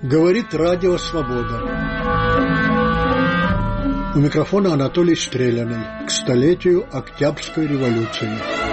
Говорит Радио Свобода. У микрофона Анатолий Стреляный. К столетию Октябрьской революции.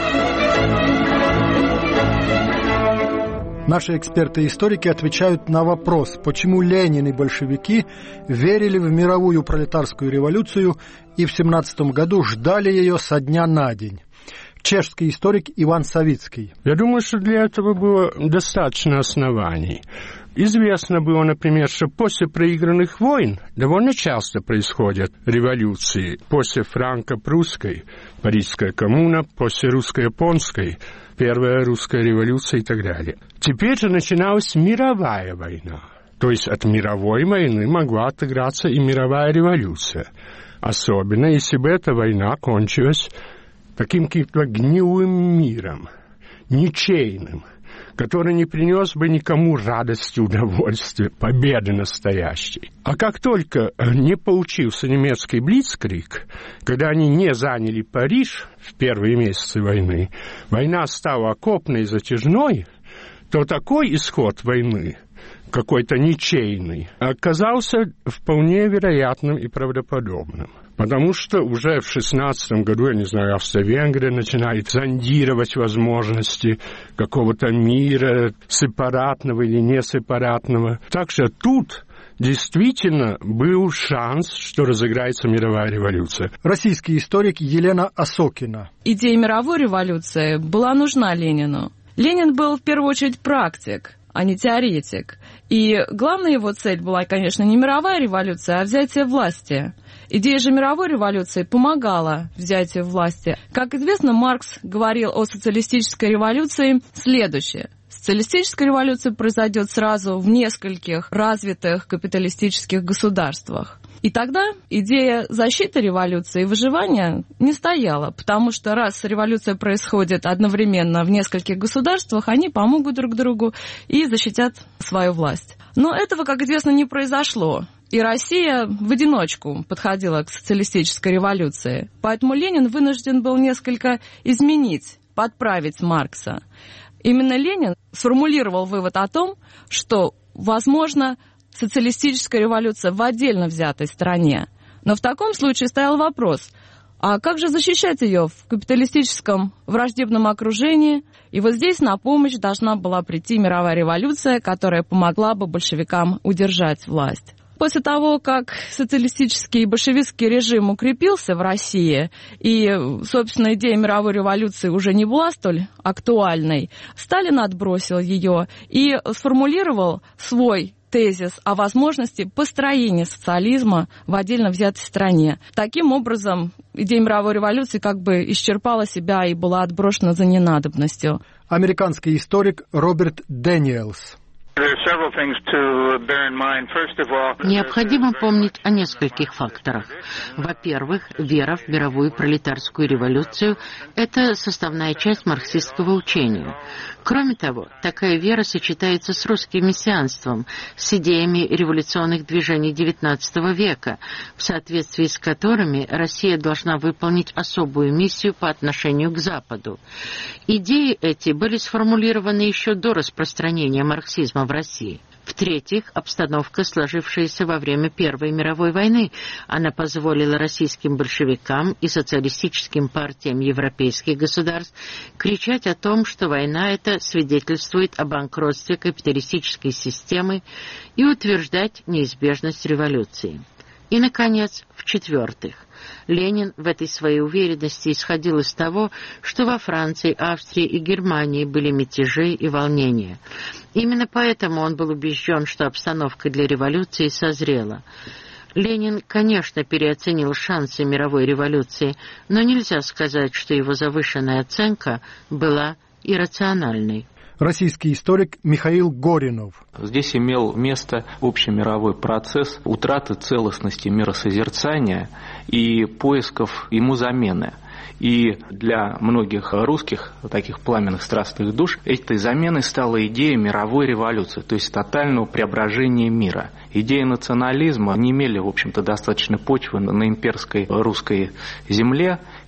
Наши эксперты и историки отвечают на вопрос, почему Ленин и большевики верили в мировую пролетарскую революцию и в 17 году ждали ее со дня на день. Чешский историк Иван Савицкий. Я думаю, что для этого было достаточно оснований. Известно было, например, что после проигранных войн довольно часто происходят революции. После франко-прусской Парижская коммуна, после русско-японской Первая русская революция и так далее. Теперь же начиналась мировая война. То есть от мировой войны могла отыграться и мировая революция. Особенно, если бы эта война кончилась таким каким-то гнилым миром, ничейным, который не принес бы никому радости, удовольствия, победы настоящей. А как только не получился немецкий блицкриг, когда они не заняли Париж в первые месяцы войны, война стала окопной и затяжной, то такой исход войны, какой-то ничейный, оказался вполне вероятным и правдоподобным. Потому что уже в 16 году, я не знаю, Австро-Венгрия начинает зондировать возможности какого-то мира сепаратного или несепаратного. Так что тут действительно был шанс, что разыграется мировая революция. Российский историк Елена Осокина. Идея мировой революции была нужна Ленину. Ленин был в первую очередь практик, а не теоретик. И главная его цель была, конечно, не мировая революция, а взятие власти. Идея же мировой революции помогала взятию власти. Как известно, Маркс говорил о социалистической революции следующее. Социалистическая революция произойдет сразу в нескольких развитых капиталистических государствах. И тогда идея защиты революции и выживания не стояла, потому что раз революция происходит одновременно в нескольких государствах, они помогут друг другу и защитят свою власть. Но этого, как известно, не произошло. И Россия в одиночку подходила к социалистической революции. Поэтому Ленин вынужден был несколько изменить, подправить Маркса. Именно Ленин сформулировал вывод о том, что, возможно, социалистическая революция в отдельно взятой стране. Но в таком случае стоял вопрос, а как же защищать ее в капиталистическом враждебном окружении? И вот здесь на помощь должна была прийти мировая революция, которая помогла бы большевикам удержать власть. После того, как социалистический и большевистский режим укрепился в России, и, собственно, идея мировой революции уже не была столь актуальной, Сталин отбросил ее и сформулировал свой тезис о возможности построения социализма в отдельно взятой стране. Таким образом, идея мировой революции как бы исчерпала себя и была отброшена за ненадобностью. Американский историк Роберт Дэниелс. Необходимо помнить о нескольких факторах. Во-первых, вера в мировую пролетарскую революцию – это составная часть марксистского учения. Кроме того, такая вера сочетается с русским мессианством, с идеями революционных движений XIX века, в соответствии с которыми Россия должна выполнить особую миссию по отношению к Западу. Идеи эти были сформулированы еще до распространения марксизма в России. В-третьих, обстановка, сложившаяся во время Первой мировой войны, она позволила российским большевикам и социалистическим партиям европейских государств кричать о том, что война эта свидетельствует о банкротстве капиталистической системы, и утверждать неизбежность революции. И, наконец, в-четвертых, Ленин в этой своей уверенности исходил из того, что во Франции, Австрии и Германии были мятежи и волнения. Именно поэтому он был убежден, что обстановка для революции созрела. Ленин, конечно, переоценил шансы мировой революции, но нельзя сказать, что его завышенная оценка была иррациональной. Российский историк Михаил Горинов. Здесь имел место общемировой процесс утраты целостности миросозерцания и поисков ему замены. И для многих русских, таких пламенных страстных душ, этой заменой стала идея мировой революции, то есть тотального преображения мира. Идеи национализма не имели, в общем-то, достаточной почвы на имперской русской земле,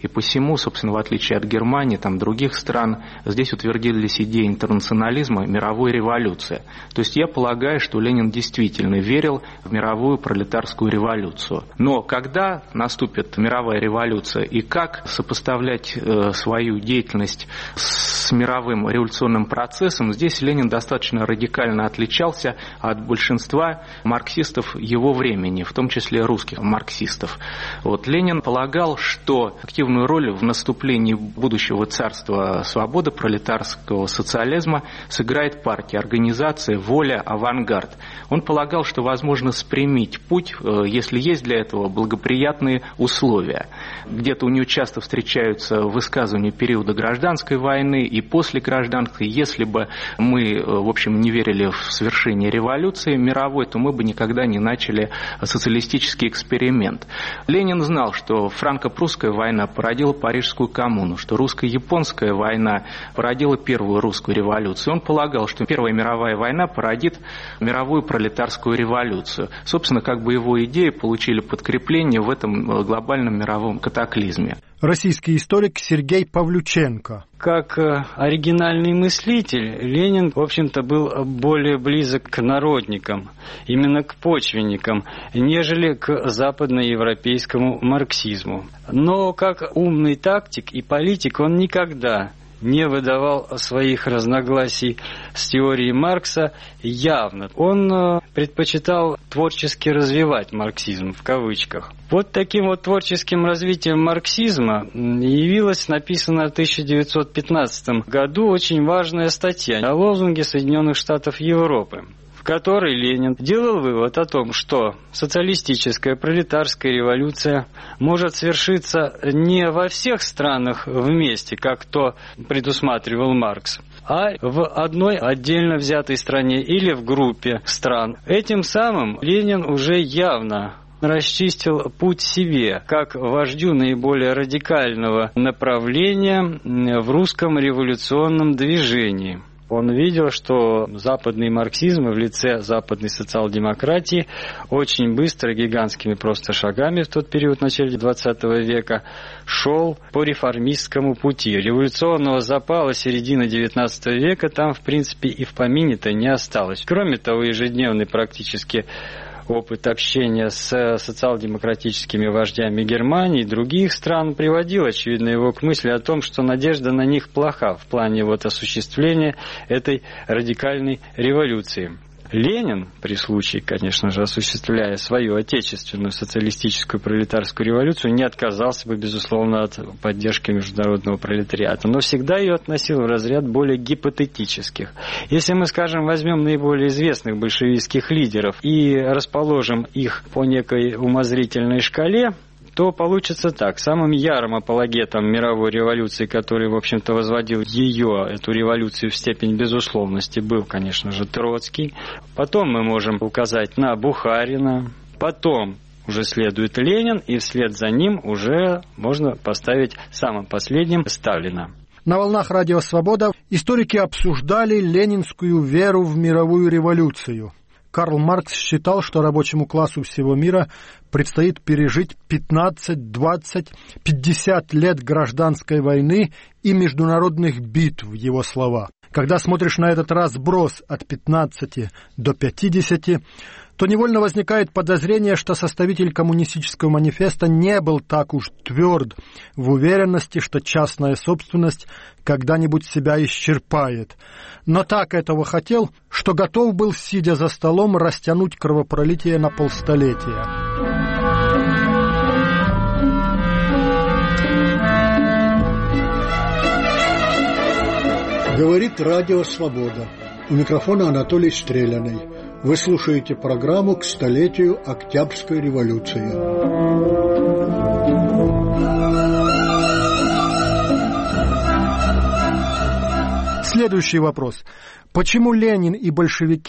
И посему, собственно, в отличие от Германии, других стран, здесь утвердились идеи интернационализма, мировой революции. То есть я полагаю, что Ленин действительно верил в мировую пролетарскую революцию. Но когда наступит мировая революция и как сопоставлять свою деятельность с мировым революционным процессом, здесь Ленин достаточно радикально отличался от большинства марксистов его времени, в том числе русских марксистов. Ленин полагал, что активную роль в наступлении будущего царства свободы, пролетарского социализма сыграет партия, организация, воля, авангард. Он полагал, что возможно спрямить путь, если есть для этого благоприятные условия. Где-то у него часто встречаются высказывания периода гражданской войны и после гражданской. Если бы мы, в общем, не верили в свершение революции мировой, то мы бы никогда не начали социалистический эксперимент. Ленин знал, что франко-прусская война породила Парижскую коммуну, что русско-японская война породила первую русскую революцию. Он полагал, что Первая мировая война породит мировую пролетарскую революцию. Собственно, его идеи получили подкрепление в этом глобальном мировом катаклизме. Российский историк Сергей Павлюченко. Как оригинальный мыслитель, Ленин, в общем-то, был более близок к народникам, именно к почвенникам, нежели к западноевропейскому марксизму. Но как умный тактик и политик он никогда не выдавал своих разногласий с теорией Маркса явно. Он предпочитал творчески развивать марксизм, в кавычках. Таким творческим развитием марксизма явилась написанная в 1915 году очень важная статья о лозунге Соединенных Штатов Европы, в которой Ленин делал вывод о том, что социалистическая пролетарская революция может свершиться не во всех странах вместе, как то предусматривал Маркс, а в одной отдельно взятой стране или в группе стран. Этим самым Ленин уже явно расчистил путь себе, как вождю наиболее радикального направления в русском революционном движении. Он видел, что западный марксизм в лице западной социал-демократии очень быстро, гигантскими просто шагами в тот период, в начале XX века, шел по реформистскому пути. Революционного запала середины XIX века там, в принципе, и в помине-то не осталось. Кроме того, ежедневный практически опыт общения с социал-демократическими вождями Германии и других стран приводил, очевидно, его к мысли о том, что надежда на них плоха в плане осуществления этой радикальной революции. Ленин, при случае, конечно же, осуществляя свою отечественную социалистическую пролетарскую революцию, не отказался бы, безусловно, от поддержки международного пролетариата, но всегда ее относил в разряд более гипотетических. Если мы, скажем, возьмем наиболее известных большевистских лидеров и расположим их по некой умозрительной шкале, то получится так. Самым ярым апологетом мировой революции, который, в общем-то, возводил эту революцию в степень безусловности, был, конечно же, Троцкий. Потом мы можем указать на Бухарина. Потом уже следует Ленин, и вслед за ним уже можно поставить самым последним Сталина. На волнах Радио Свобода историки обсуждали ленинскую веру в мировую революцию. Карл Маркс считал, что рабочему классу всего мира предстоит пережить 15, 20, 50 лет гражданской войны и международных битв, его слова. Когда смотришь на этот разброс от 15 до 50, то невольно возникает подозрение, что составитель коммунистического манифеста не был так уж тверд в уверенности, что частная собственность когда-нибудь себя исчерпает. Но так этого хотел, что готов был, сидя за столом, растянуть кровопролитие на полстолетия. Говорит Радио Свобода. У микрофона Анатолий Стреляный. Вы слушаете программу к столетию Октябрьской революции. Следующий вопрос. Почему Ленин и большевики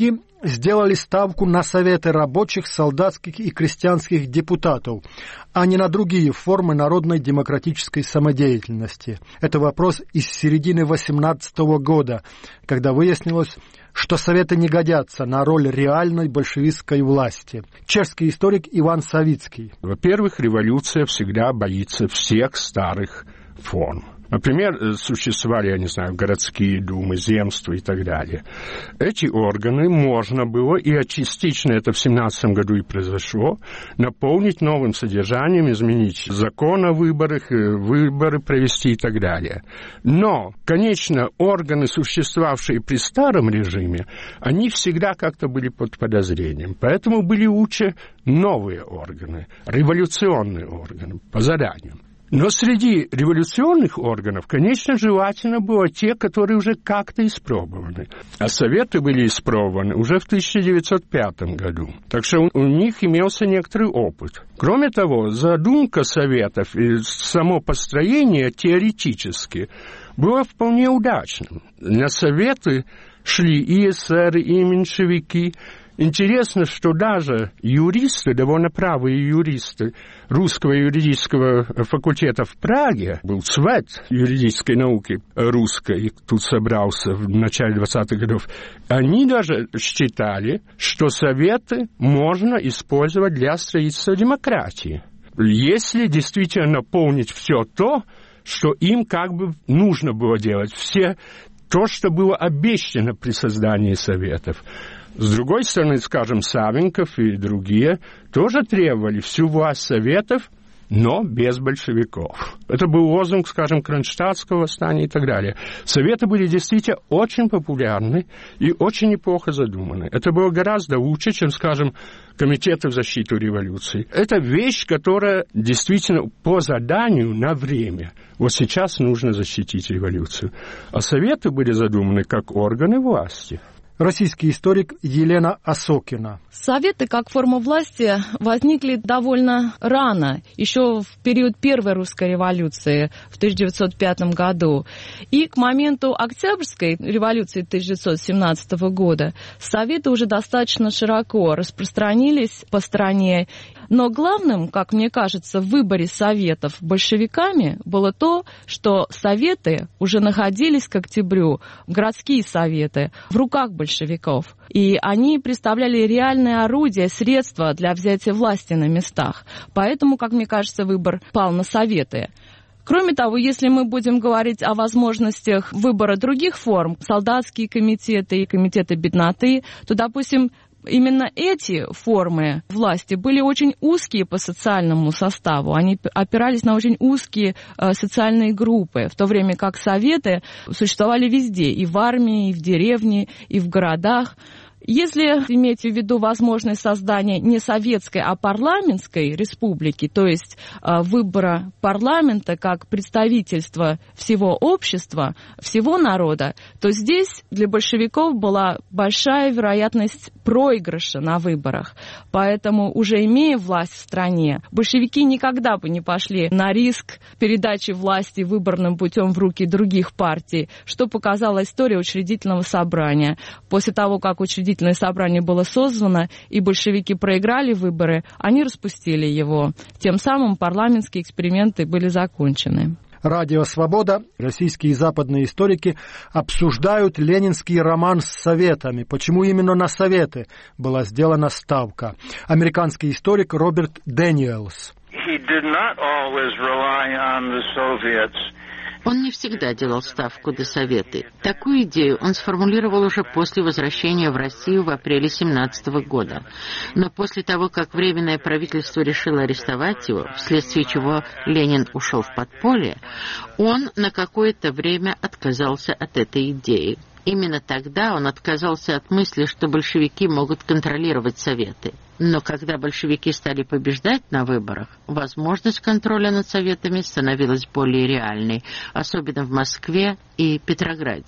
сделали ставку на советы рабочих, солдатских и крестьянских депутатов, а не на другие формы народной демократической самодеятельности. Это вопрос из середины 18 года, когда выяснилось, что советы не годятся на роль реальной большевистской власти. Чешский историк Иван Савицкий. Во-первых, революция всегда боится всех старых форм. Например, существовали, я не знаю, городские думы, земства и так далее. Эти органы можно было, и частично это в 17 году и произошло, наполнить новым содержанием, изменить закон о выборах, выборы провести и так далее. Но, конечно, органы, существовавшие при старом режиме, они всегда как-то были под подозрением. Поэтому были лучше новые органы, революционные органы, по заданию. Но среди революционных органов, конечно, желательно было те, которые уже как-то испробованы. А советы были испробованы уже в 1905 году. Так что у них имелся некоторый опыт. Кроме того, задумка советов и само построение теоретически было вполне удачным. На советы шли и эсеры, и меньшевики. Интересно, что даже юристы, довольно правые юристы русского юридического факультета в Праге, был цвет юридической науки русской, тут собрался в начале 20-х годов, они даже считали, что советы можно использовать для строительства демократии, если действительно наполнить все то, что им как бы нужно было делать, все то, что было обещано при создании советов. С другой стороны, скажем, Савенков и другие тоже требовали всю власть советов, но без большевиков. Это был лозунг, скажем, Кронштадтского восстания и так далее. Советы были действительно очень популярны и очень неплохо задуманы. Это было гораздо лучше, чем, скажем, комитеты в защиту революции. Это вещь, которая действительно по заданию на время. Вот сейчас нужно защитить революцию. А советы были задуманы как органы власти. Российский историк Елена Осокина. Советы как форма власти возникли довольно рано, еще в период Первой русской революции в 1905 году. И к моменту Октябрьской революции 1917 года советы уже достаточно широко распространились по стране. Но главным, как мне кажется, в выборе советов большевиками было то, что советы уже находились к октябрю, городские советы, в руках большевиков. И они представляли реальное орудие, средство для взятия власти на местах. Поэтому, как мне кажется, выбор пал на советы. Кроме того, если мы будем говорить о возможностях выбора других форм, солдатские комитеты и комитеты бедноты, то, допустим, именно эти формы власти были очень узкие по социальному составу. Они опирались на очень узкие социальные группы, в то время как советы существовали везде, и в армии, и в деревне, и в городах. Если иметь в виду возможность создания не советской, а парламентской республики, то есть выбора парламента как представительства всего общества, всего народа, то здесь для большевиков была большая вероятность проигрыша на выборах. Поэтому, уже имея власть в стране, большевики никогда бы не пошли на риск передачи власти выборным путем в руки других партий, что показала история Учредительного собрания. После того, как Учредительное собрание было создано, и большевики проиграли выборы, они распустили его. Тем самым парламентские эксперименты были закончены. Радио «Свобода», российские и западные историки обсуждают ленинский роман с советами. Почему именно на советы была сделана ставка? Американский историк Роберт Дэниелс. Он не всегда делал ставку на советы. Такую идею он сформулировал уже после возвращения в Россию в апреле 1917 года. Но после того, как Временное правительство решило арестовать его, вследствие чего Ленин ушел в подполье, он на какое-то время отказался от этой идеи. Именно тогда он отказался от мысли, что большевики могут контролировать советы. Но когда большевики стали побеждать на выборах, возможность контроля над советами становилась более реальной, особенно в Москве и Петрограде.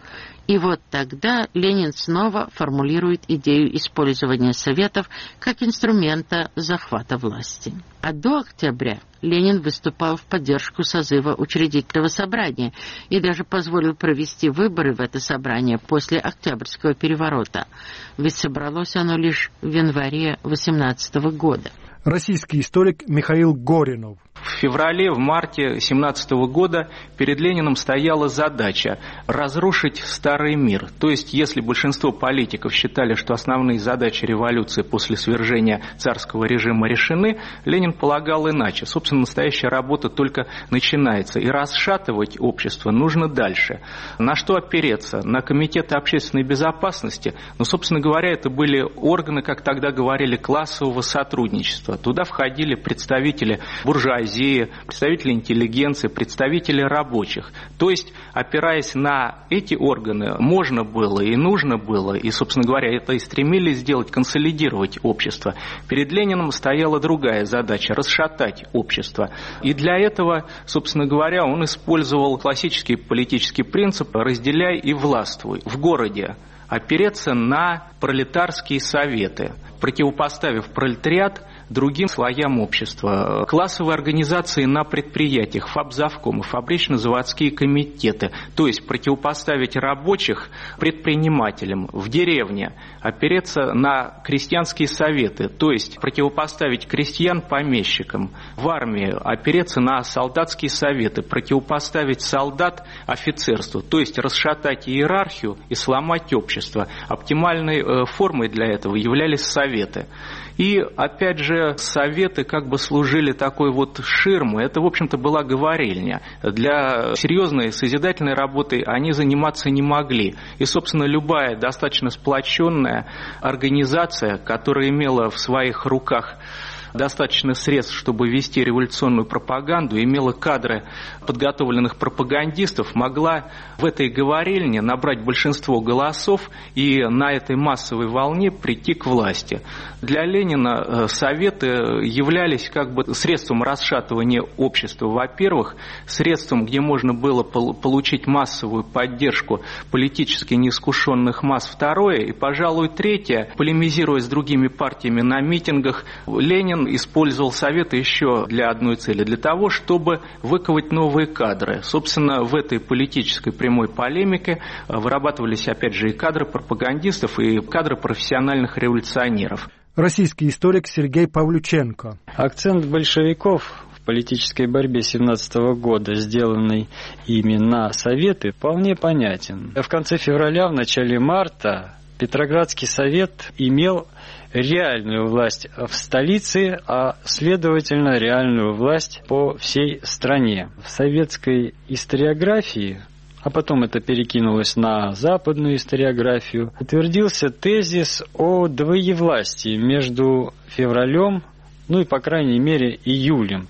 И вот тогда Ленин снова формулирует идею использования Советов как инструмента захвата власти. А до октября Ленин выступал в поддержку созыва Учредительного собрания и даже позволил провести выборы в это собрание после Октябрьского переворота. Ведь собралось оно лишь в январе 18 года. Российский историк Михаил Горинов. В феврале, в марте 1917 года перед Лениным стояла задача разрушить старый мир. То есть, если большинство политиков считали, что основные задачи революции после свержения царского режима решены, Ленин полагал иначе. Собственно, настоящая работа только начинается. И расшатывать общество нужно дальше. На что опереться? На комитеты общественной безопасности? Ну, собственно говоря, это были органы, как тогда говорили, классового сотрудничества. Туда входили представители буржуазии, представители интеллигенции, представители рабочих. То есть, опираясь на эти органы, можно было и нужно было, и, собственно говоря, это и стремились сделать, консолидировать общество. Перед Лениным стояла другая задача – расшатать общество. И для этого, собственно говоря, он использовал классический политический принцип «разделяй и властвуй». В городе опереться на пролетарские советы, противопоставив пролетариат другим слоям общества. Классовые организации на предприятиях, фабзавкомы, фабрично-заводские комитеты, то есть противопоставить рабочих предпринимателям. В деревне опереться на крестьянские советы, то есть противопоставить крестьян помещикам. В армии опереться на солдатские советы, противопоставить солдат офицерству, то есть расшатать иерархию и сломать общество. Оптимальной формой для этого являлись советы. И, опять же, советы как бы служили такой вот ширмой. Это, в общем-то, была говорильня. Для серьезной созидательной работы они заниматься не могли. И, собственно, любая достаточно сплоченная организация, которая имела в своих руках достаточно средств, чтобы вести революционную пропаганду, имела кадры подготовленных пропагандистов, могла в этой говорильне набрать большинство голосов и на этой массовой волне прийти к власти. Для Ленина советы являлись как бы средством расшатывания общества, во-первых, средством, где можно было получить массовую поддержку политически неискушенных масс, второе, и, пожалуй, третье, полемизируя с другими партиями на митингах, Ленин использовал советы еще для одной цели, для того, чтобы выковать новые кадры. Собственно, в этой политической прямой полемике вырабатывались, опять же, и кадры пропагандистов, и кадры профессиональных революционеров. Российский историк Сергей Павлюченко. Акцент большевиков в политической борьбе 1917 года, сделанный ими на советы, вполне понятен. В конце февраля, в начале марта Петроградский совет имел реальную власть в столице, а следовательно реальную власть по всей стране. В советской историографии, а потом это перекинулось на западную историографию, утвердился тезис о двоевластии между февралем, ну и по крайней мере июлем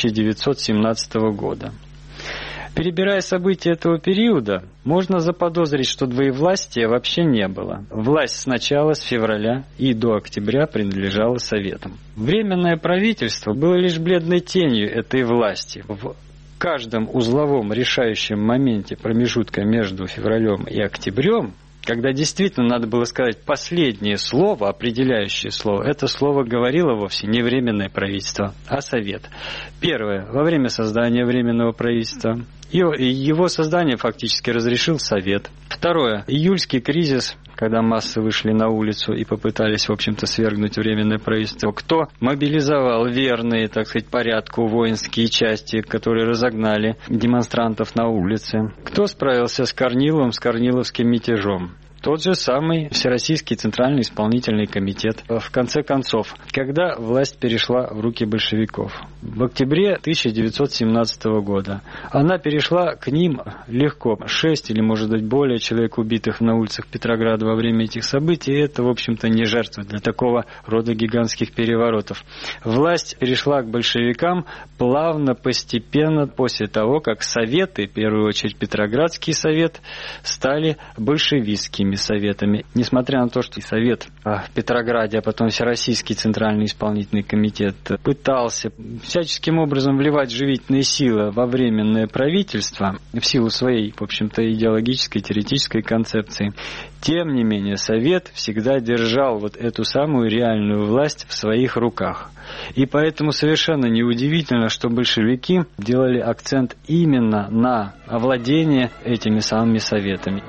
1917 года. Перебирая события этого периода, можно заподозрить, что двоевластия вообще не было. Власть сначала, с февраля и до октября принадлежала Советам. Временное правительство было лишь бледной тенью этой власти. В каждом узловом решающем моменте промежутка между февралем и октябрем, когда действительно надо было сказать последнее слово, определяющее слово, это слово говорило вовсе не Временное правительство, а Совет. Первое. Во время создания Временного правительства. Его создание фактически разрешил Совет. Второе. Июльский кризис, когда массы вышли на улицу и попытались, в общем-то, свергнуть Временное правительство. Кто мобилизовал верные, так сказать, порядку воинские части, которые разогнали демонстрантов на улице? Кто справился с Корниловым, с Корниловским мятежом? Тот же самый Всероссийский Центральный исполнительный комитет. В конце концов, когда власть перешла в руки большевиков? В октябре 1917 года. Она перешла к ним легко. 6 или, может быть, более человек, убитых на улицах Петрограда во время этих событий, это, в общем-то, не жертва для такого рода гигантских переворотов. Власть перешла к большевикам плавно, постепенно, после того, как Советы, в первую очередь Петроградский совет, стали большевистскими. этими советами. Несмотря на то, что Совет в Петрограде, а потом Всероссийский Центральный исполнительный комитет пытался всяческим образом вливать живительные силы во временное правительство в силу своей, в общем-то, идеологической, теоретической концепции, тем не менее Совет всегда держал вот эту самую реальную власть в своих руках. И поэтому совершенно неудивительно, что большевики делали акцент именно на овладение этими самыми советами.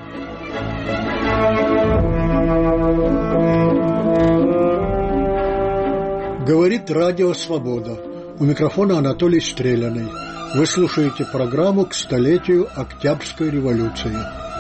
Говорит Радио Свобода. У микрофона Анатолий Стреляный. Вы слушаете программу к столетию Октябрьской революции.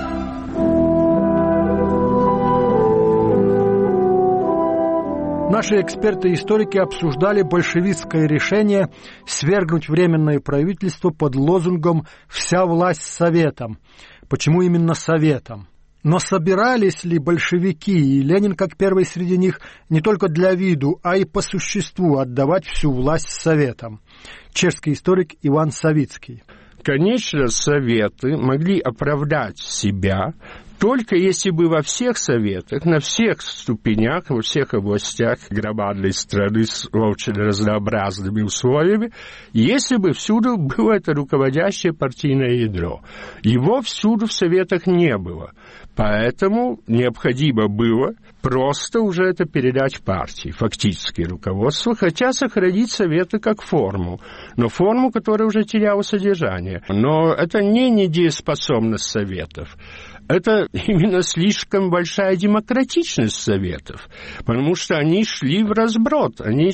Наши эксперты-историки обсуждали большевистское решение свергнуть Временное правительство под лозунгом «Вся власть Советам». Почему именно Советам? Но собирались ли большевики, и Ленин как первый среди них, не только для виду, а и по существу отдавать всю власть Советам? Чешский историк Иван Савицкий. Конечно, Советы могли оправдать себя, только если бы во всех советах, на всех ступенях, во всех областях громадной страны с очень разнообразными условиями, если бы всюду было это руководящее партийное ядро. Его всюду в советах не было. Поэтому необходимо было просто уже это передать партии, фактически руководству, хотя сохранить советы как форму, но форму, которая уже теряла содержание. Но это не недееспособность советов. Это именно слишком большая демократичность советов, потому что они шли в разброд, они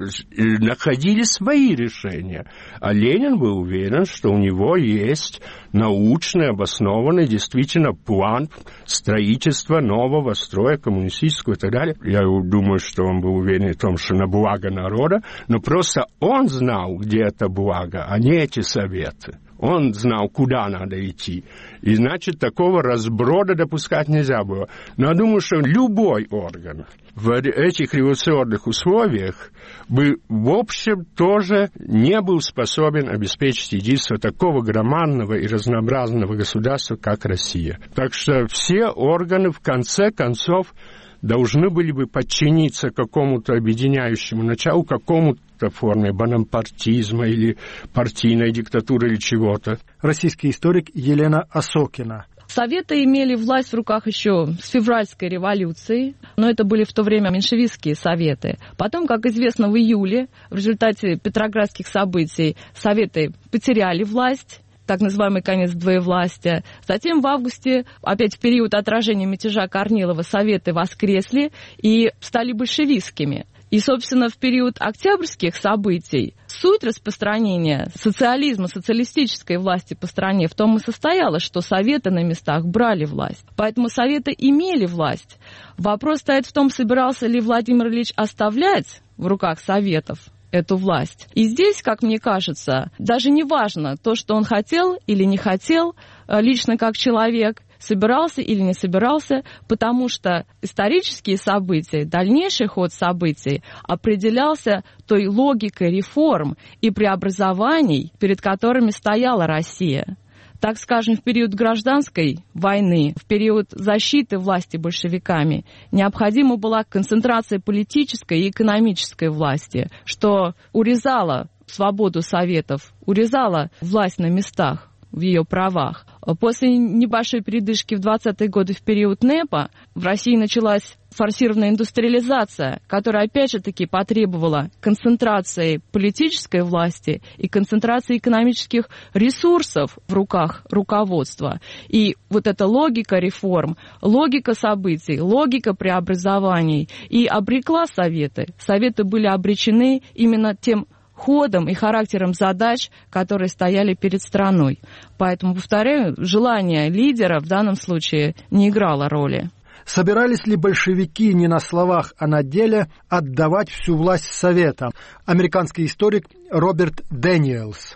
находили свои решения. А Ленин был уверен, что у него есть научный, обоснованный действительно план строительства нового строя коммунистического и так далее. Я думаю, что он был уверен в том, что на благо народа, но просто он знал, где это благо, а не эти советы. Он знал, куда надо идти. И, значит, такого разброда допускать нельзя было. Но я думаю, что любой орган в этих революционных условиях бы, в общем, тоже не был способен обеспечить единство такого громадного и разнообразного государства, как Россия. Так что все органы, в конце концов, должны были бы подчиниться какому-то объединяющему началу, какому-то форме бонапартизма или партийной диктатуры или чего-то. Российский историк Елена Осокина. Советы имели власть в руках еще с февральской революции, но это были в то время меньшевистские советы. Потом, как известно, в июле в результате петроградских событий советы потеряли власть, так называемый конец двоевластия. Затем в августе, опять в период отражения мятежа Корнилова, советы воскресли и стали большевистскими. И, собственно, в период октябрьских событий суть распространения социализма, социалистической власти по стране в том и состояла, что советы на местах брали власть. Поэтому советы имели власть. Вопрос стоит в том, собирался ли Владимир Ильич оставлять в руках советов эту власть. И здесь, как мне кажется, даже не важно то, что он хотел или не хотел, лично как человек, собирался или не собирался, потому что исторические события, дальнейший ход событий определялся той логикой реформ и преобразований, перед которыми стояла Россия. Так скажем, в период гражданской войны, в период защиты власти большевиками, необходима была концентрация политической и экономической власти, что урезало свободу советов, урезало власть на местах в ее правах. После небольшой передышки в 20-е годы в период НЭПа в России началась форсированная индустриализация, которая опять же таки потребовала концентрации политической власти и концентрации экономических ресурсов в руках руководства. И вот эта логика реформ, логика событий, логика преобразований и обрекла советы. Советы были обречены именно тем ходом и характером задач, которые стояли перед страной. Поэтому, повторяю, желание лидера в данном случае не играло роли. Собирались ли большевики не на словах, а на деле отдавать всю власть советам? Американский историк Роберт Дэниелс.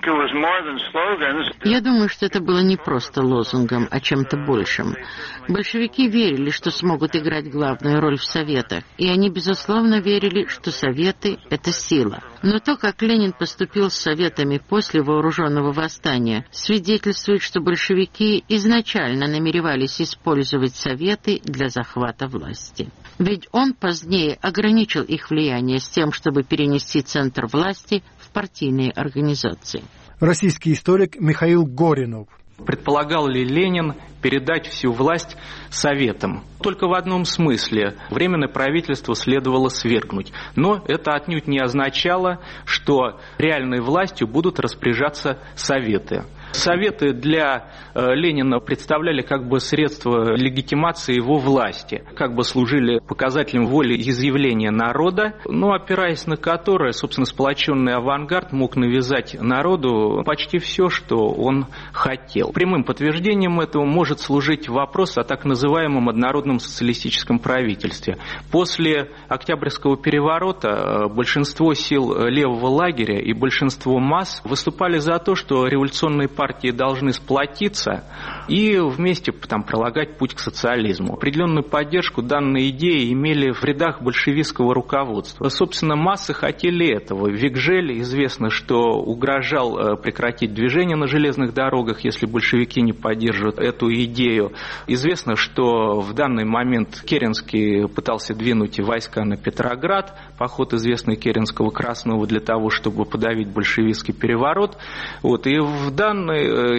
Я думаю, что это было не просто лозунгом, а чем-то большим. Большевики верили, что смогут играть главную роль в Советах, и они, безусловно, верили, что Советы — это сила. Но то, как Ленин поступил с Советами после вооруженного восстания, свидетельствует, что большевики изначально намеревались использовать Советы для захвата власти. Ведь он позднее ограничил их влияние с тем, чтобы перенести центр власти в партийные организации. Российский историк Михаил Горинов. Предполагал ли Ленин передать всю власть Советам? Только в одном смысле. Временное правительство следовало свергнуть. Но это отнюдь не означало, что реальной властью будут распоряжаться Советы. Советы для Ленина представляли как бы средство легитимации его власти, как бы служили показателем воли изъявления народа, но опираясь на которое, собственно, сплоченный авангард мог навязать народу почти все, что он хотел. Прямым подтверждением этого может служить вопрос о так называемом однородном социалистическом правительстве. После Октябрьского переворота большинство сил левого лагеря и большинство масс выступали за то, что революционные партии должны сплотиться и вместе пролагать путь к социализму. Определенную поддержку данной идеи имели в рядах большевистского руководства. Собственно, массы хотели этого. Вигжель, известно, что угрожал прекратить движение на железных дорогах, если большевики не поддержат эту идею. Известно, что в данный момент Керенский пытался двинуть войска на Петроград, поход известный Керенского Краснова для того, чтобы подавить большевистский переворот. И в данной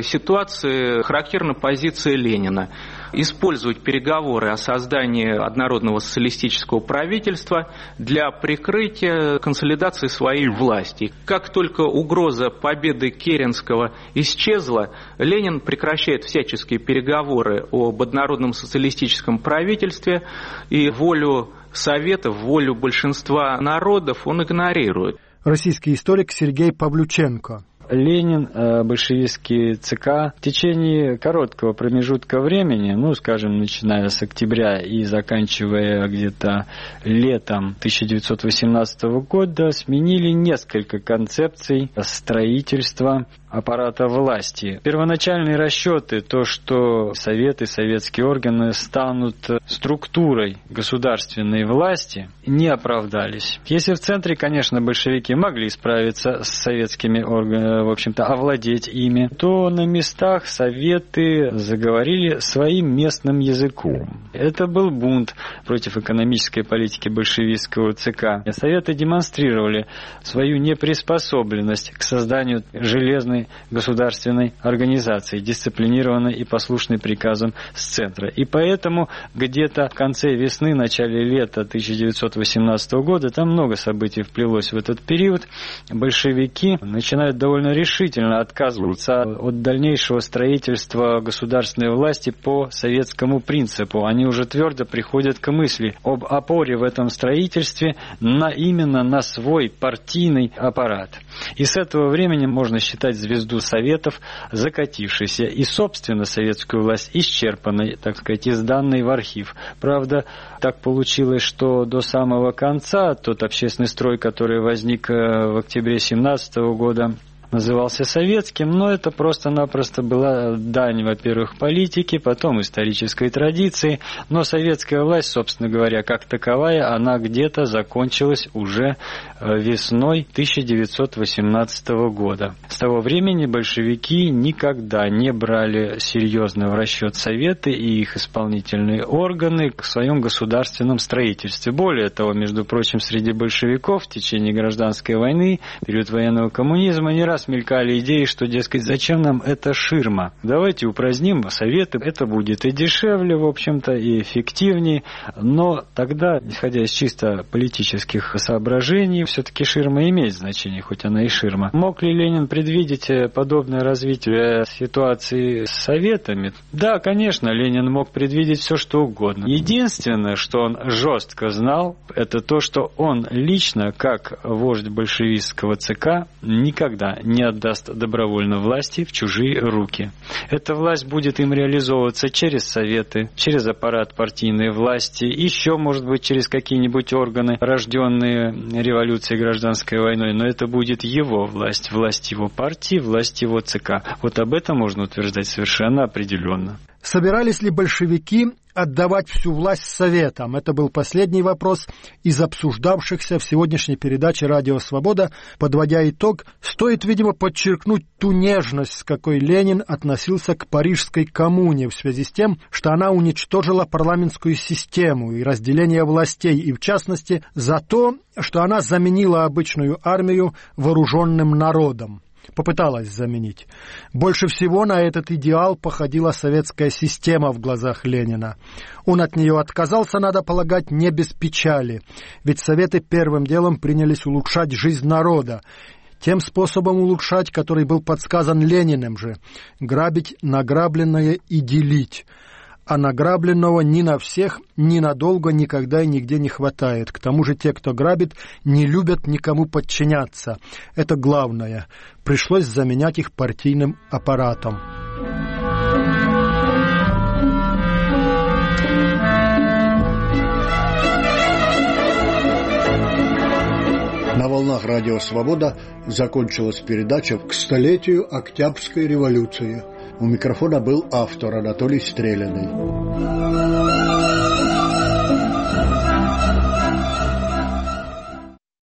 ситуации характерна позиция Ленина. Использовать переговоры о создании однородного социалистического правительства для прикрытия консолидации своей власти. Как только угроза победы Керенского исчезла, Ленин прекращает всяческие переговоры об однородном социалистическом правительстве и волю Советов, волю большинства народов он игнорирует. Российский историк Сергей Павлюченко. Ленин, большевистский ЦК в течение короткого промежутка времени, скажем, начиная с октября и заканчивая где-то летом 1918 года, сменили несколько концепций строительства аппарата власти. Первоначальные расчеты, то, что Советы, советские органы станут структурой государственной власти, не оправдались. Если в центре, конечно, большевики могли справиться с советскими органами, в общем-то, овладеть ими, то на местах Советы заговорили своим местным языком. Это был бунт против экономической политики большевистского ЦК. Советы демонстрировали свою неприспособленность к созданию железной государственной организации, дисциплинированной и послушной приказам с центра. И поэтому где-то в конце весны, начале лета 1918 года, там много событий вплелось в этот период, большевики начинают довольно решительно отказываться от дальнейшего строительства государственной власти по советскому принципу. Они уже твердо приходят к мысли об опоре в этом строительстве именно на свой партийный аппарат. И с этого времени можно считать звезду Советов закатившейся и, собственно, советскую власть исчерпанной, так сказать, изданной в архив. Правда, так получилось, что до самого конца тот общественный строй, который возник в октябре 1917 года, назывался советским, но это просто-напросто была дань, во-первых, политике, потом исторической традиции, но советская власть, собственно говоря, как таковая, она где-то закончилась уже весной 1918 года. С того времени большевики никогда не брали серьезно в расчет Советы и их исполнительные органы в своем государственном строительстве. Более того, между прочим, среди большевиков в течение гражданской войны, период военного коммунизма, не раз мелькали идеи, что, дескать, зачем нам эта ширма? Давайте упраздним Советы, это будет и дешевле, в общем-то, и эффективнее, но тогда, исходя из чисто политических соображений, все-таки ширма имеет значение, хоть она и ширма. Мог ли Ленин предвидеть подобное развитие ситуации с Советами? Да, конечно, Ленин мог предвидеть все, что угодно. Единственное, что он жестко знал, это то, что он лично, как вождь большевистского ЦК, никогда не отдаст добровольно власти в чужие руки. Эта власть будет им реализовываться через советы, через аппарат партийной власти, еще, может быть, через какие-нибудь органы, рожденные революцией и гражданской войной, но это будет его власть, власть его партии, власть его ЦК. Вот об этом можно утверждать совершенно определенно. Собирались ли большевики отдавать всю власть советам? Это был последний вопрос из обсуждавшихся в сегодняшней передаче «Радио Свобода». Подводя итог, стоит, видимо, подчеркнуть ту нежность, с какой Ленин относился к Парижской коммуне в связи с тем, что она уничтожила парламентскую систему и разделение властей, и в частности за то, что она заменила обычную армию вооруженным народом. Попыталась заменить. Больше всего на этот идеал походила советская система в глазах Ленина. Он от нее отказался, надо полагать, не без печали, ведь Советы первым делом принялись улучшать жизнь народа, тем способом улучшать, который был подсказан Лениным же – грабить награбленное и делить. А награбленного ни на всех, ни надолго, никогда и нигде не хватает. К тому же те, кто грабит, не любят никому подчиняться. Это главное. Пришлось заменять их партийным аппаратом. На волнах Радио Свобода закончилась передача к столетию Октябрьской революции. У микрофона был автор Анатолий Стреляный.